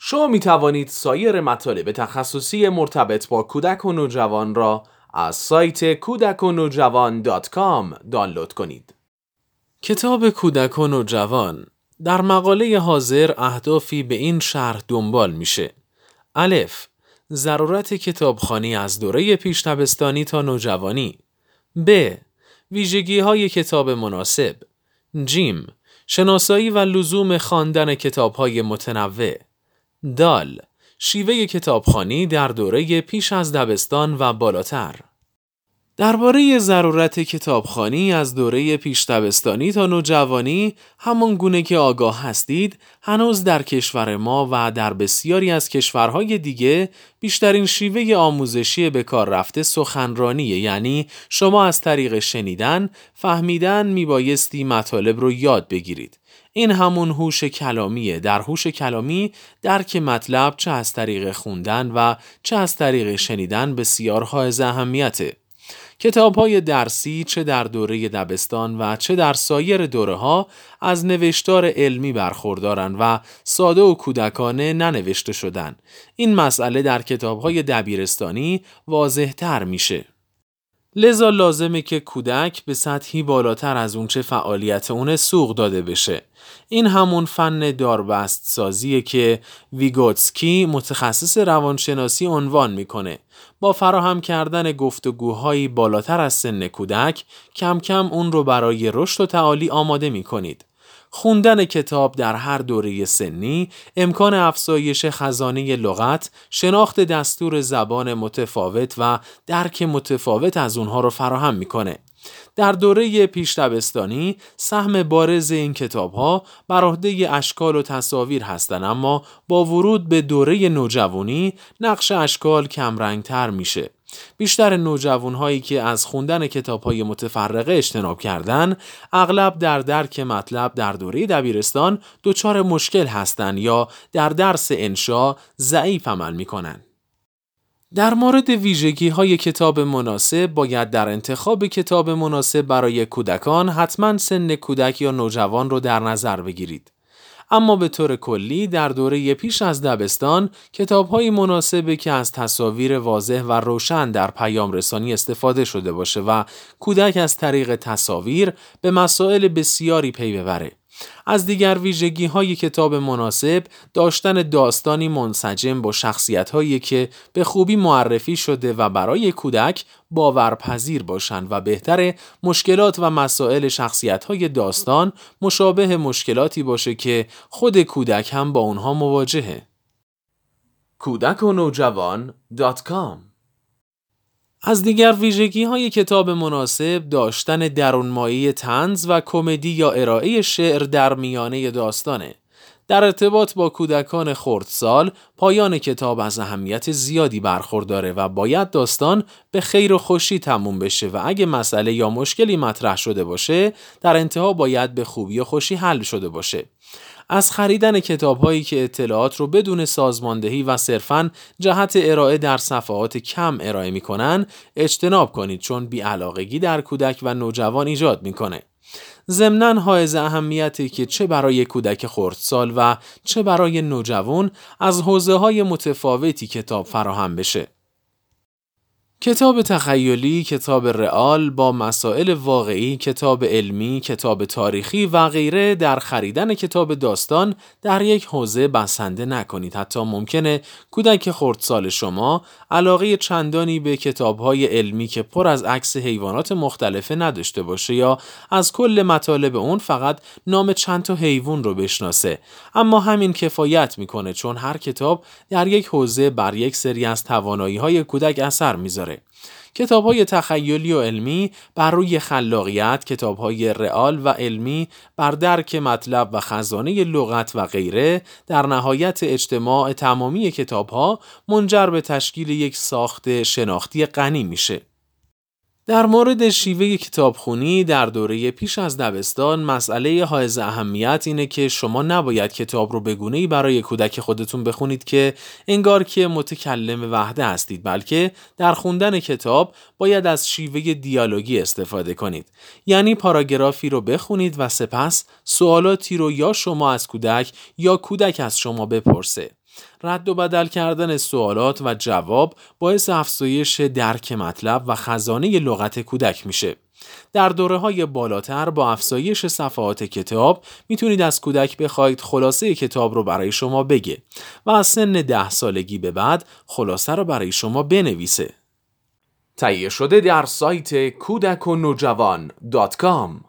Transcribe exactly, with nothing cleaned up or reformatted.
شما می توانید سایر مطالب تخصصی مرتبط با کودک و نوجوان را از سایت کودک و نوجوان دات کام دانلود کنید. کتاب کودک و نوجوان در مقاله حاضر اهدافی به این شرح دنبال میشه. الف، ضرورت کتابخوانی از دوره پیش دبستانی تا نوجوانی. ب، ویژگی‌های کتاب مناسب. جیم، شناسایی و لزوم خواندن کتاب‌های متنوع. دال، شیوه کتابخوانی در دوره پیش از دبستان و بالاتر. درباره ضرورت کتابخوانی از دوره پیش دبستانی تا نوجوانی، همان گونه که آگاه هستید، هنوز در کشور ما و در بسیاری از کشورهای دیگه بیشترین شیوه آموزشی به کار رفته سخنرانیه، یعنی شما از طریق شنیدن، فهمیدن میبایستی مطالب رو یاد بگیرید. این همون هوش کلامیه. در هوش کلامی درک مطلب چه از طریق خوندن و چه از طریق شنیدن بسیار حائز اهمیته. کتاب‌های درسی چه در دوره دبستان و چه در سایر دوره‌ها از نوشتار علمی برخوردارن و ساده و کودکانه ننوشته شدن. این مسئله در کتاب‌های دبیرستانی واضح‌تر میشه. لذا لازمه که کودک به سطحی بالاتر از اون چه فعالیت اونه سوق داده بشه. این همون فن داربست سازیه که ویگوتسکی متخصص روانشناسی عنوان میکنه. با فراهم کردن گفتگوهایی بالاتر از سن کودک، کم کم اون رو برای رشد و تعالی آماده میکنید. خوندن کتاب در هر دوره سنی امکان افزایش خزانه لغت، شناخت دستور زبان متفاوت و درک متفاوت از اونها رو فراهم میکنه. در دوره پیش دبستانی سهم بارز این کتاب‌ها بر عهده اشکال و تصاویر هستند، اما با ورود به دوره نوجوانی نقش اشکال کمرنگ‌تر میشه. بیشتر نوجوان‌هایی که از خوندن کتاب‌های متفرقه اجتناب کردن، اغلب در درک مطلب در دوره دبیرستان دچار مشکل هستند یا در درس انشا ضعیف عمل می‌کنند. در مورد ویژگی‌های کتاب مناسب، باید در انتخاب کتاب مناسب برای کودکان حتما سن کودک یا نوجوان رو در نظر بگیرید. اما به طور کلی در دوره پیش از دبستان کتاب‌های مناسبه که از تصاویر واضح و روشن در پیام رسانی استفاده شده باشه و کودک از طریق تصاویر به مسائل بسیاری پی ببره. از دیگر ویژگی‌های کتاب مناسب داشتن داستانی منسجم با شخصیت‌هایی که به خوبی معرفی شده و برای کودک باورپذیر باشند و بهتره مشکلات و مسائل شخصیت‌های داستان مشابه مشکلاتی باشه که خود کودک هم با اونها مواجهه. کودک و نوجوان دات کام. از دیگر ویژگی‌های کتاب مناسب داشتن درونمایه طنز و کمدی یا ارائه شعر در میانه داستانه. در ارتباط با کودکان خردسال، پایان کتاب از اهمیت زیادی برخورداره و باید داستان به خیر و خوشی تموم بشه و اگه مسئله یا مشکلی مطرح شده باشه، در انتها باید به خوبی و خوشی حل شده باشه. از خریدن کتاب‌هایی که اطلاعات رو بدون سازماندهی و صرفاً جهت ارائه در صفحات کم ارائه می‌کنن اجتناب کنید، چون بی‌علاقگی در کودک و نوجوان ایجاد می‌کنه. ضمناً حائز اهمیتی که چه برای کودک خردسال و چه برای نوجوان از حوزه‌های متفاوتی کتاب فراهم بشه. کتاب تخیلی، کتاب رئال با مسائل واقعی، کتاب علمی، کتاب تاریخی و غیره در خریدن کتاب داستان در یک حوزه بسنده نکنید. حتی ممکنه کودک خردسال شما علاقه چندانی به کتاب‌های علمی که پر از عکس حیوانات مختلفه نداشته باشه یا از کل مطالب اون فقط نام چند تا حیوان رو بشناسه. اما همین کفایت میکنه، چون هر کتاب در یک حوزه بر یک سری از توانایی‌های کودک اثر میذاره. کتاب‌های تخیلی و علمی بر روی خلاقیت، کتاب‌های رئال و علمی بر درک مطلب و خزانه لغت و غیره، در نهایت اجتماع تمامی کتاب‌ها منجر به تشکیل یک ساخت شناختی غنی میشه. در مورد شیوه کتابخوانی در دوره پیش از دبستان، مسئله حائز اهمیت اینه که شما نباید کتاب رو به گونه‌ای برای کودک خودتون بخونید که انگار که متکلم وحده هستید، بلکه در خوندن کتاب باید از شیوه دیالوگی استفاده کنید. یعنی پاراگرافی رو بخونید و سپس سوالاتی رو یا شما از کودک یا کودک از شما بپرسه. رد و بدل کردن سوالات و جواب باعث افزایش درک مطلب و خزانه لغت کودک میشه. در دوره‌های بالاتر با افزایش صفحات کتاب میتونید از کودک بخواید خلاصه کتاب رو برای شما بگه و از سن ده سالگی به بعد خلاصه رو برای شما بنویسه. تهیه شده در سایت کودک و نوجوان دات کام.